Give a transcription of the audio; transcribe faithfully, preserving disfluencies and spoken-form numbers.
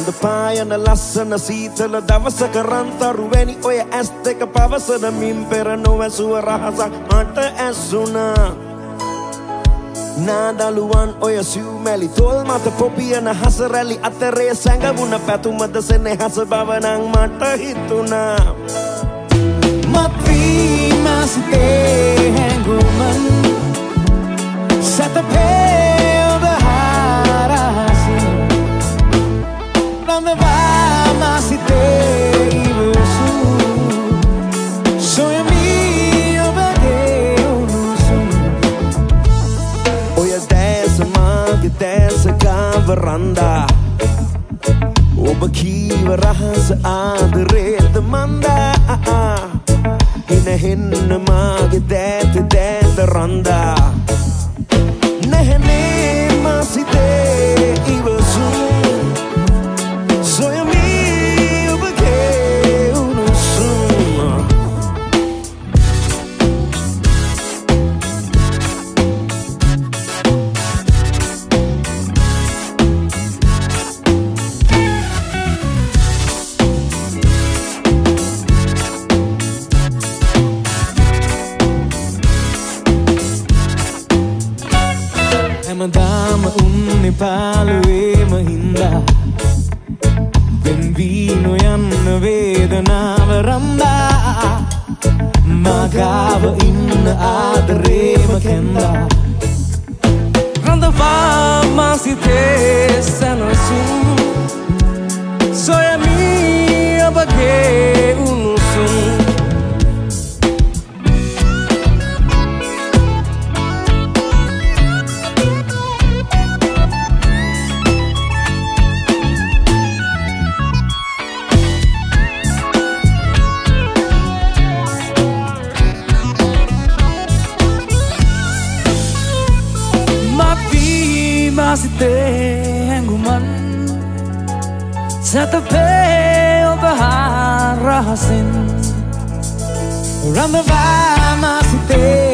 හඳ පායන ලස්සන සීතල දවසක රන්තරුවැනි ඔය ඇස් දෙක පවසනමින් පෙර නොවැසුව රහසක් මට ඇසුණා. නාදලුවන් ඔය සිව්මැලි තොල් මත පොපියන හසරැලි අතරේ සැඟවුණ පැතුමද සෙනෙහස බව නං මට හිතුණා. මත්වීම සිතේ හැඟුමන් සැතපේ ඔබ හරහසින් රඳවාම සිතේ ඉවසූ සොයමි ඔබගේ උණුසුම්. ඔය දැස මාගේ දැස ගාව රන්දා ඔබ කීව රහස ආදරේද මන්දා හිනහෙන්න මාගේ දෑත දෑත රන්දා නැහැනේ මා සිතේ ඉවසුම් සොයමි ඔබගේ උණුසුම්. හැමදාම උන්නේ පාළුවේම හින්දා වෙන්වී නොයන්න වේදනාව රන්දා මගාව ඉන්න ආදරේම කැන්දා රඳවා මා සිතේ සැනසුම් සොයමි ඔබගේ උණුසුම්. Masite hanguman satape obahan rahasin rambava masite